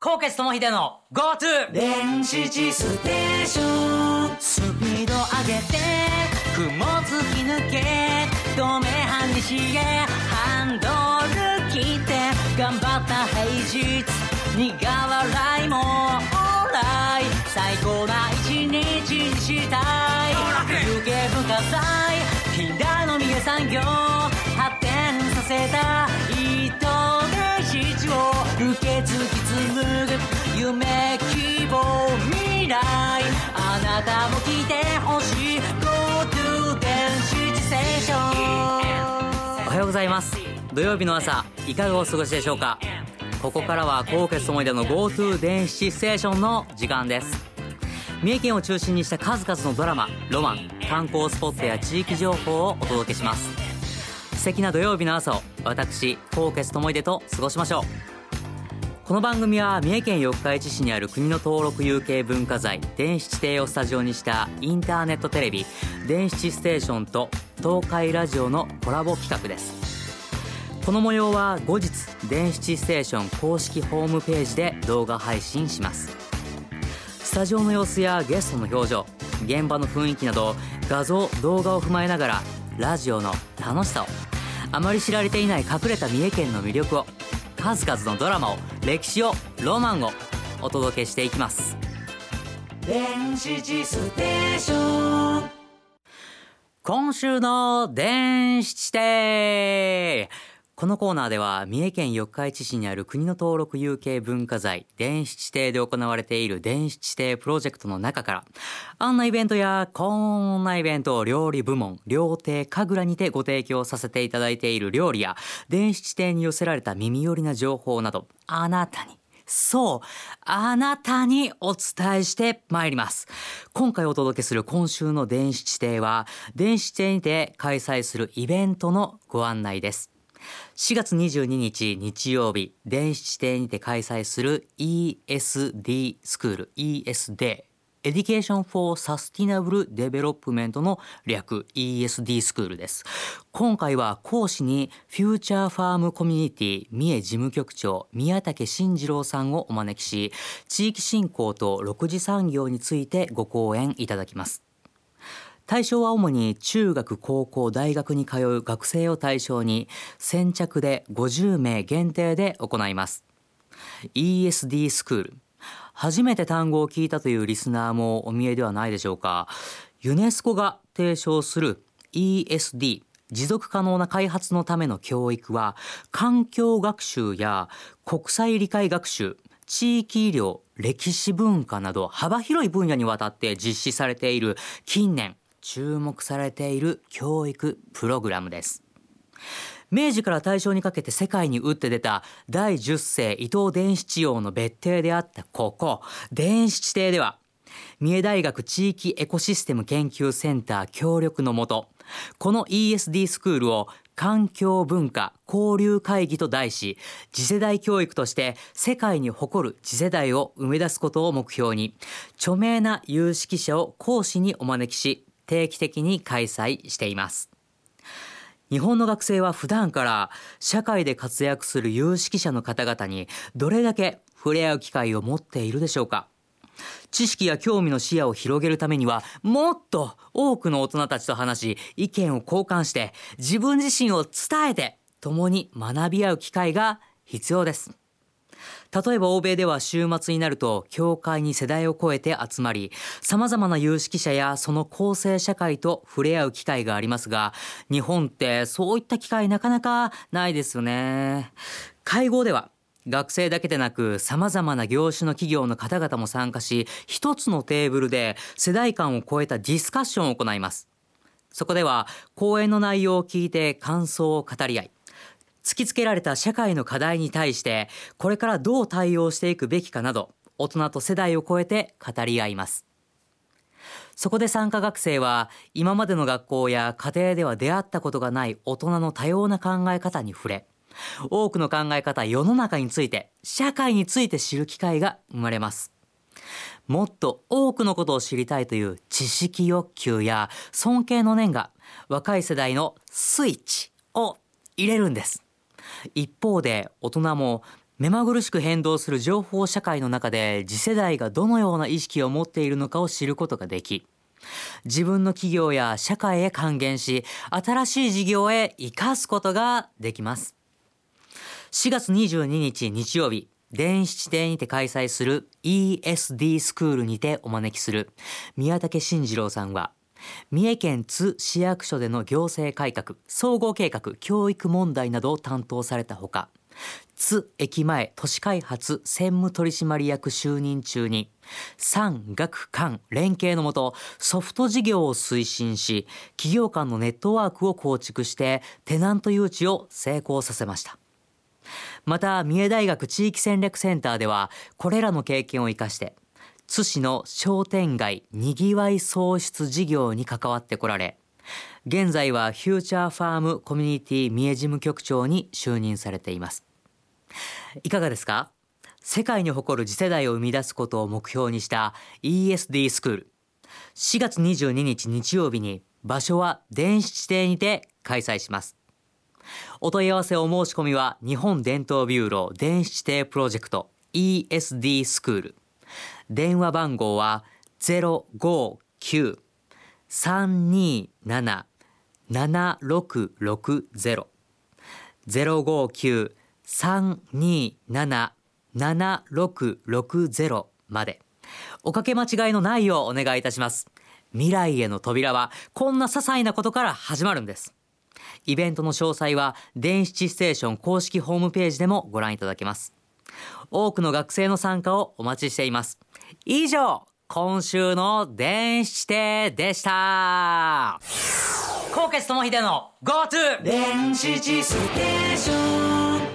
高血智秀の GoTo 電子地ステーション。 スピード上げて雲突き抜け止め半日へハンドル切って頑張った平日苦笑いもオーライ最高な一日にしたい有形文化財近代の三重産業発展させた糸で七を受け継ぎ紡ぐ夢希望未来あなたも来てほしい GoTo 電子ステーション。おはようございます。土曜日の朝いかがお過ごしでしょうか。ここからは高血智秀の GoTo 電子ステーションの時間です。三重県を中心にした数々のドラマ、ロマン、観光スポットや地域情報をお届けします。素敵な土曜日の朝を私高血智秀と過ごしましょう。この番組は三重県四日市市にある国の登録有形文化財電子地底をスタジオにしたインターネットテレビ電子ステーションと東海ラジオのコラボ企画です。この模様は後日電子ステーション公式ホームページで動画配信します。スタジオの様子やゲストの表情、現場の雰囲気など画像動画を踏まえながらラジオの楽しさを、あまり知られていない隠れた三重県の魅力を、数々のドラマを、歴史を、ロマンをお届けしていきます。 電子地ステーション。 今週の電子地底。このコーナーでは三重県四日市市にある国の登録有形文化財電子地底で行われている電子地底プロジェクトの中からあんなイベントやこんなイベントを料理部門料亭神楽にてご提供させていただいている料理や電子地底に寄せられた耳寄りな情報などあなたにあなたにお伝えしてまいります。今回お届けする今週の電子地底は電子地底にて開催するイベントのご案内です。4月22日日曜日、電子地底にて開催する ESD スクール ESD Education for Sustainable Development の略 ESD スクールです。今回は講師にフューチャーファームコミュニティ三重事務局長宮武慎次郎さんをお招きし、地域振興と6次産業についてご講演いただきます。対象は主に中学、高校、大学に通う学生を対象に先着で50名限定で行います。ESD スクール。初めて単語を聞いたというリスナーもお見えではないでしょうか。ユネスコが提唱する ESD 持続可能な開発のための教育は環境学習や国際理解学習、地域医療、歴史文化など幅広い分野にわたって実施されている近年注目されている教育プログラムです。明治から大正にかけて世界に打って出た第10世伊藤伝七葉の別邸であったここ電子地底では三重大学地域エコシステム研究センター協力のもとこの ESD スクールを環境文化交流会議と題し次世代教育として世界に誇る次世代を生み出すことを目標に著名な有識者を講師にお招きし定期的に開催しています。日本の学生は普段から社会で活躍する有識者の方々にどれだけ触れ合う機会を持っているでしょうか。知識や興味の視野を広げるためにはもっと多くの大人たちと話し意見を交換して自分自身を伝えて共に学び合う機会が必要です。例えば欧米では週末になると教会に世代を超えて集まり様々な有識者やその構成社会と触れ合う機会がありますが日本ってそういった機会なかなかないですよね。会合では学生だけでなく様々な業種の企業の方々も参加し一つのテーブルで世代間を超えたディスカッションを行います。そこでは講演の内容を聞いて感想を語り合い突きつけられた社会の課題に対してこれからどう対応していくべきかなど大人と世代を超えて語り合います。そこで参加学生は今までの学校や家庭では出会ったことがない大人の多様な考え方に触れ多くの考え方世の中について社会について知る機会が生まれます。もっと多くのことを知りたいという知識欲求や尊敬の念が若い世代のスイッチを入れるんです。一方で大人も目まぐるしく変動する情報社会の中で次世代がどのような意識を持っているのかを知ることができ、自分の企業や社会へ還元し、新しい事業へ生かすことができます。4月22日日曜日、電子地底にて開催する ESD スクールにてお招きする宮武慎次郎さんは、三重県津市役所での行政改革、総合計画、教育問題などを担当されたほか、津駅前都市開発専務取締役就任中に産学官連携のもとソフト事業を推進し、企業間のネットワークを構築してテナント誘致を成功させました。また三重大学地域戦略センターではこれらの経験を生かして津市の商店街にぎわい創出事業に関わってこられ、現在はフューチャーファームコミュニティ三重事務局長に就任されています。いかがですか？世界に誇る次世代を生み出すことを目標にした ESD スクール、4月22日日曜日に場所は電子地底にて開催します。お問い合わせお申し込みは日本伝統ビューロー電子地底プロジェクト ESD スクール、電話番号は 059-327-7660 059-327-7660まで。おかけ間違いのないようお願いいたします。未来への扉はこんな些細なことから始まるんです。イベントの詳細は電子地ステーション公式ホームページでもご覧いただけます。多くの学生の参加をお待ちしています。以上、今週の電子地底でした。纐纈智秀の GoTo 電子地ステーション。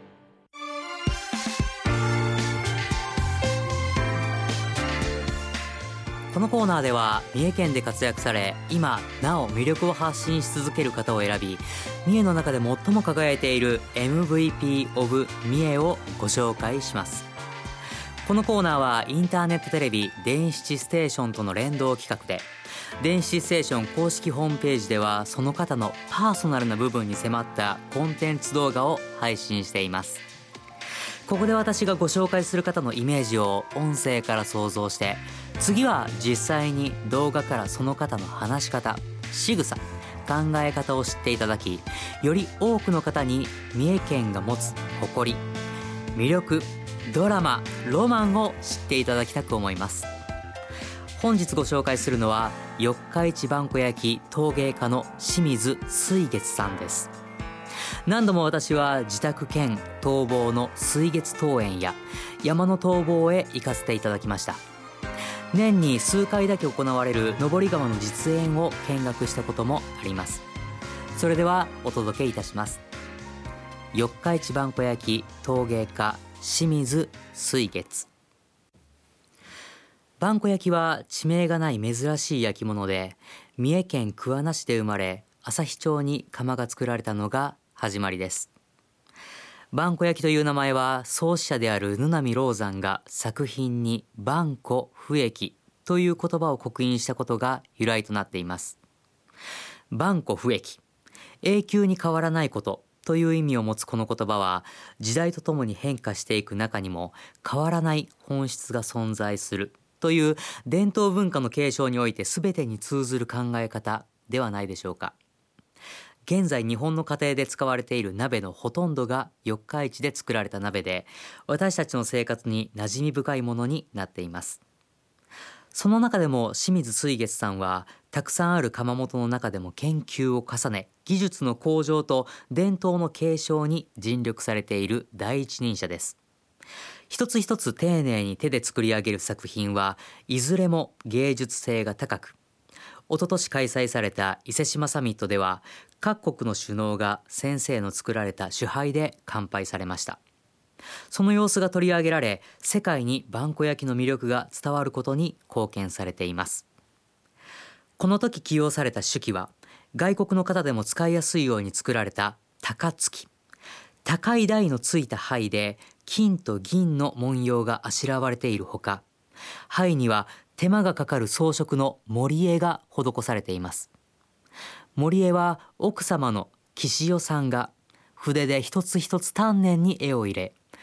このコーナーでは三重県で活躍され、今なお魅力を発信し続ける方を選び、三重の中で最も輝いている MVP of 三重をご紹介します。このコーナーはインターネットテレビ電子地ステーションとの連動企画で、電子地ステーション公式ホームページではその方のパーソナルな部分に迫ったコンテンツ動画を配信しています。ここで私がご紹介する方のイメージを音声から想像して、次は実際に動画からその方の話し方、仕草、考え方を知っていただき、より多くの方に三重県が持つ誇り、魅力、ドラマ、ロマンを知っていただきたく思います。本日ご紹介するのは四日市萬古焼陶芸家の清水水月さんです。何度も私は自宅兼陶房の水月陶園や山の陶房へ行かせていただきました。年に数回だけ行われる登り窯の実演を見学したこともあります。それではお届けいたします。四日市萬古焼陶芸家清水水月。萬古焼は地名がない珍しい焼き物で、三重県桑名市で生まれ、朝日町に窯が作られたのが始まりです。萬古焼という名前は創始者である布波老山が作品に萬古不易という言葉を刻印したことが由来となっています。萬古不易、永久に変わらないことという意味を持つこの言葉は、時代とともに変化していく中にも変わらない本質が存在するという伝統文化の継承において全てに通ずる考え方ではないでしょうか。現在日本の家庭で使われている鍋のほとんどが四日市で作られた鍋で、私たちの生活に馴染み深いものになっています。その中でも清水水月さんはたくさんある窯元の中でも研究を重ね、技術の向上と伝統の継承に尽力されている第一人者です。一つ一つ丁寧に手で作り上げる作品はいずれも芸術性が高く、一昨年開催された伊勢志摩サミットでは各国の首脳が先生の作られた酒杯で乾杯されました。その様子が取り上げられ、世界に萬古焼の魅力が伝わることに貢献されています。この時起用された酒器は外国の方でも使いやすいように作られた高付き、高い台のついた灰で金と銀の文様があしらわれているほか、灰には手間がかかる装飾の盛絵が施されています。盛絵は奥様の岸代さんが筆で一つ一つ丹念に絵を入れ、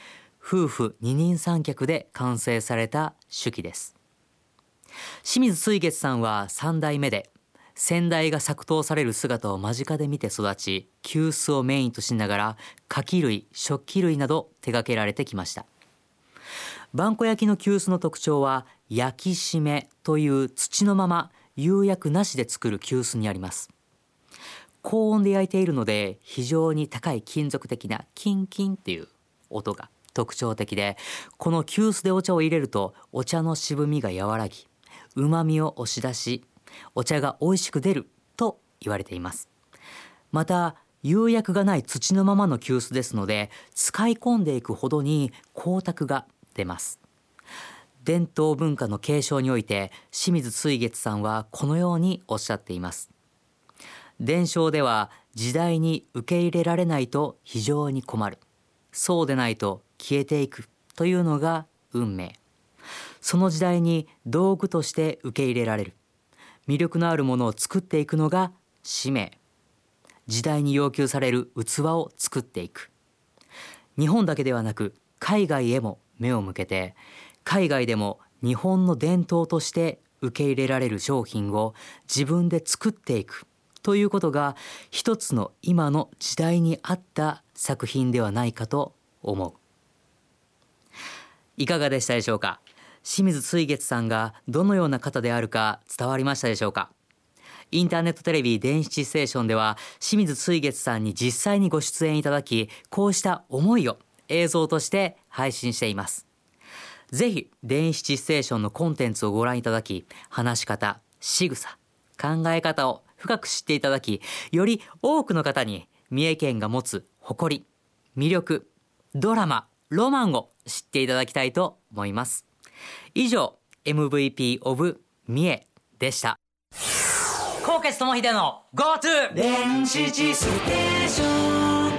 夫婦二人三脚で完成された手記です。清水水月さんは3代目で、先代が作刀される姿を間近で見て育ち、急須をメインとしながら菓器類、食器類など手掛けられてきました。萬古焼の急須の特徴は、焼き締めという土のまま釉薬なしで作る急須にあります。高温で焼いているので、非常に高い金属的なキンキンっていう音が特徴的で、この急須でお茶を入れるとお茶の渋みが和らぎ、旨みを押し出し、お茶が美味しく出ると言われています。また釉薬がない土のままの急須ですので、使い込んでいくほどに光沢が出ます。伝統文化の継承において、清水水月さんはこのようにおっしゃっています。伝承では時代に受け入れられないと非常に困る、そうでないと消えていくというのが運命。その時代に道具として受け入れられる、魅力のあるものを作っていくのが使命。時代に要求される器を作っていく。日本だけではなく海外へも目を向けて、海外でも日本の伝統として受け入れられる商品を自分で作っていくということが、一つの今の時代に合った作品ではないかと思う。いかがでしたでしょうか。清水水月さんがどのような方であるか伝わりましたでしょうか。インターネットテレビ電七ステーションでは、清水水月さんに実際にご出演いただき、こうした思いを映像として配信しています。ぜひ電七ステーションのコンテンツをご覧いただき、話し方、仕草、考え方を深く知っていただき、より多くの方に三重県が持つ誇り、魅力、ドラマ、ロマンを知っていただきたいと思います。以上、MVP of 三重でした。高傑智秀の GoTo 電子地ステーショ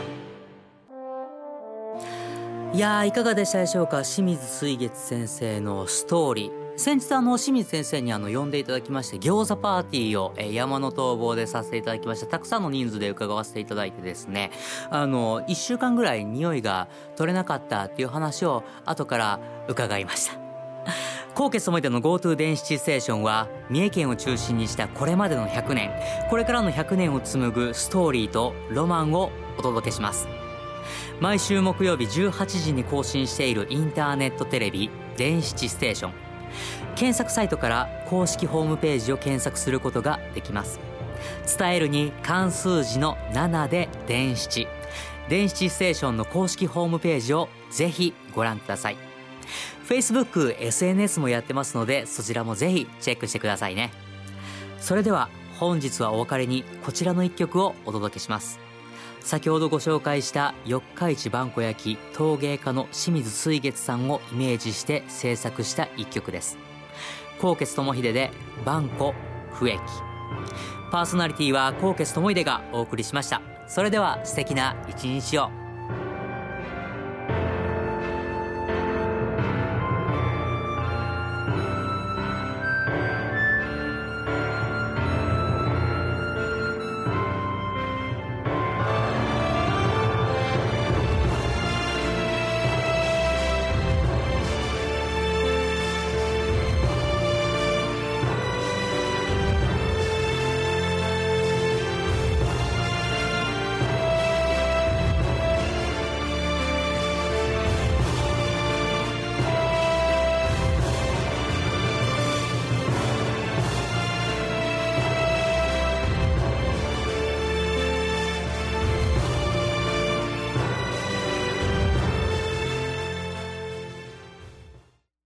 ン。 いやー、いかがでしたでしょうか。清水水月先生のストーリー、先日清水先生に呼んでいただきまして、餃子パーティーを山の逃亡でさせていただきました。たくさんの人数で伺わせていただいてですね、1週間ぐらい匂いが取れなかったっていう話を後から伺いました。高傑智秀の GoTo 電七ステーションは、三重県を中心にしたこれまでの100年、これからの100年を紡ぐストーリーとロマンをお届けします。毎週木曜日18時に更新しているインターネットテレビ電七ステーション、検索サイトから公式ホームページを検索することができます。伝えるに漢数字の7で電七、電七ステーションの公式ホームページをぜひご覧ください。Facebook、SNS もやってますので、そちらもぜひチェックしてくださいね。それでは本日はお別れにこちらの一曲をお届けします。先ほどご紹介した四日市萬古焼陶芸家の清水水月さんをイメージして制作した一曲です。高傑智秀で萬古不益。パーソナリティは高傑智秀がお送りしました。それでは素敵な一日を。